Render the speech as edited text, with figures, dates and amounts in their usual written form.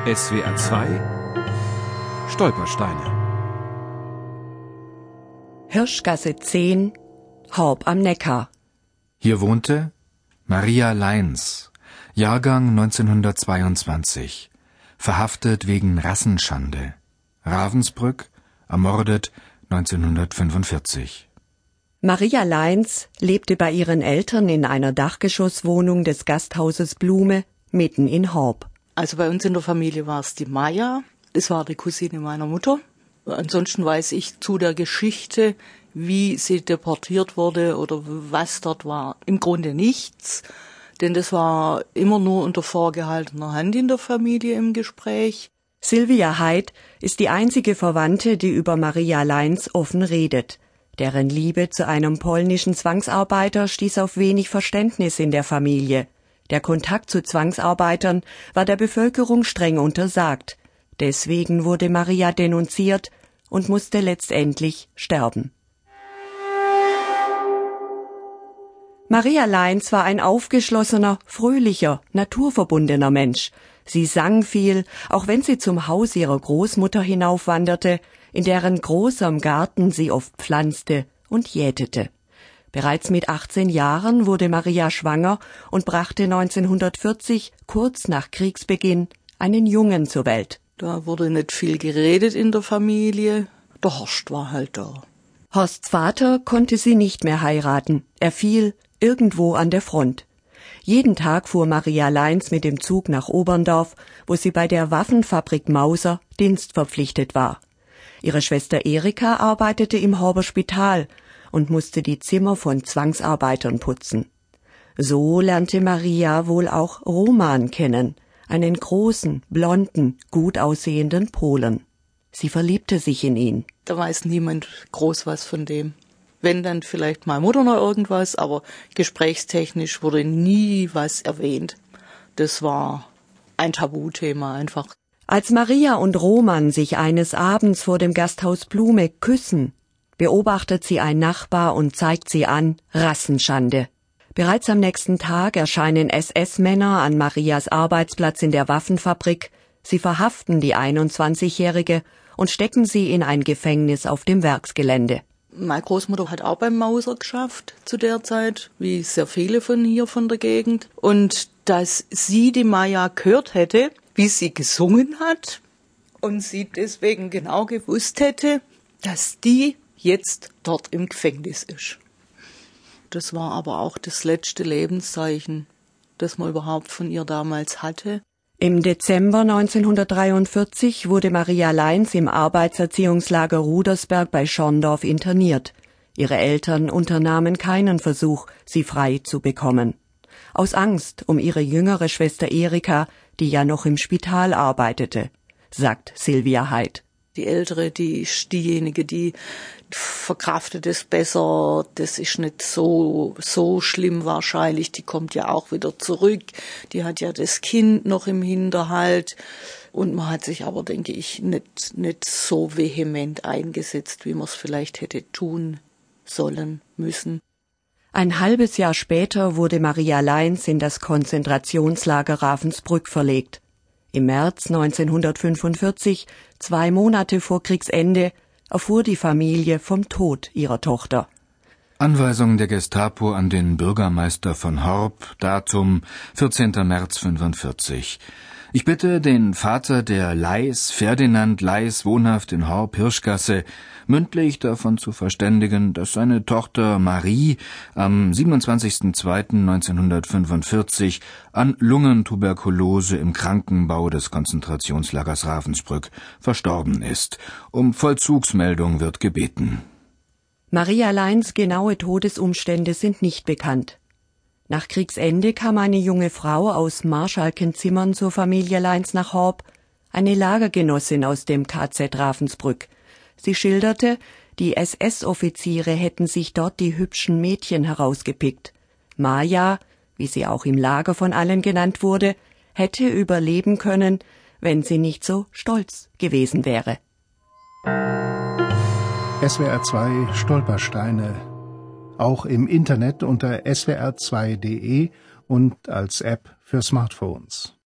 SWR 2 Stolpersteine. Hirschgasse 10, Horb am Neckar. Hier wohnte Maria Leins, Jahrgang 1922, verhaftet wegen Rassenschande. Ravensbrück, ermordet 1945. Maria Leins lebte bei ihren Eltern in einer Dachgeschosswohnung des Gasthauses Blume mitten in Horb. Also bei uns in der Familie war es die Maja, das war die Cousine meiner Mutter. Ansonsten weiß ich zu der Geschichte, wie sie deportiert wurde oder was dort war, im Grunde nichts. Denn das war immer nur unter vorgehaltener Hand in der Familie im Gespräch. Sylvia Heid ist die einzige Verwandte, die über Maria Leins offen redet. Deren Liebe zu einem polnischen Zwangsarbeiter stieß auf wenig Verständnis in der Familie. Der Kontakt zu Zwangsarbeitern war der Bevölkerung streng untersagt. Deswegen wurde Maria denunziert und musste letztendlich sterben. Maria Leins war ein aufgeschlossener, fröhlicher, naturverbundener Mensch. Sie sang viel, auch wenn sie zum Haus ihrer Großmutter hinaufwanderte, in deren großem Garten sie oft pflanzte und jätete. Bereits mit 18 Jahren wurde Maria schwanger und brachte 1940, kurz nach Kriegsbeginn, einen Jungen zur Welt. Da wurde nicht viel geredet in der Familie. Der Horst war halt da. Horsts Vater konnte sie nicht mehr heiraten. Er fiel irgendwo an der Front. Jeden Tag fuhr Maria Leins mit dem Zug nach Oberndorf, wo sie bei der Waffenfabrik Mauser dienstverpflichtet war. Ihre Schwester Erika arbeitete im Horber Spital und musste die Zimmer von Zwangsarbeitern putzen. So lernte Maria wohl auch Roman kennen, einen großen, blonden, gut aussehenden Polen. Sie verliebte sich in ihn. Da weiß niemand groß was von dem. Wenn, dann vielleicht mal Mutter noch irgendwas, aber gesprächstechnisch wurde nie was erwähnt. Das war ein Tabuthema einfach. Als Maria und Roman sich eines Abends vor dem Gasthaus Blume küssen, beobachtet sie ein Nachbar und zeigt sie an, Rassenschande. Bereits am nächsten Tag erscheinen SS-Männer an Marias Arbeitsplatz in der Waffenfabrik. Sie verhaften die 21-Jährige und stecken sie in ein Gefängnis auf dem Werksgelände. Meine Großmutter hat auch beim Mauser geschafft zu der Zeit, wie sehr viele von hier von der Gegend. Und dass sie die Maja gehört hätte, wie sie gesungen hat und sie deswegen genau gewusst hätte, dass die jetzt dort im Gefängnis ist. Das war aber auch das letzte Lebenszeichen, das man überhaupt von ihr damals hatte. Im Dezember 1943 wurde Maria Leins im Arbeitserziehungslager Rudersberg bei Schorndorf interniert. Ihre Eltern unternahmen keinen Versuch, sie frei zu bekommen. Aus Angst um ihre jüngere Schwester Erika, die ja noch im Spital arbeitete, sagt Sylvia Heid. Die Ältere, die ist diejenige, die verkraftet es besser, das ist nicht so schlimm wahrscheinlich, die kommt ja auch wieder zurück, die hat ja das Kind noch im Hinterhalt und man hat sich aber, denke ich, nicht so vehement eingesetzt, wie man es vielleicht hätte tun sollen müssen. Ein halbes Jahr später wurde Maria Leins in das Konzentrationslager Ravensbrück verlegt. Im März 1945, 2 Monate vor Kriegsende, erfuhr die Familie vom Tod ihrer Tochter. Anweisung der Gestapo an den Bürgermeister von Horb, Datum 14. März 45. Ich bitte den Vater der Leis, Ferdinand Leis, wohnhaft in Horb, Hirschgasse, mündlich davon zu verständigen, dass seine Tochter Marie am 27.02.1945 an Lungentuberkulose im Krankenbau des Konzentrationslagers Ravensbrück verstorben ist. Um Vollzugsmeldung wird gebeten. Maria Leins genaue Todesumstände sind nicht bekannt. Nach Kriegsende kam eine junge Frau aus Marschalkenzimmern zur Familie Leins nach Horb, eine Lagergenossin aus dem KZ Ravensbrück. Sie schilderte, die SS-Offiziere hätten sich dort die hübschen Mädchen herausgepickt. Maja, wie sie auch im Lager von allen genannt wurde, hätte überleben können, wenn sie nicht so stolz gewesen wäre. SWR 2 Stolpersteine. Auch im Internet unter swr2.de und als App für Smartphones.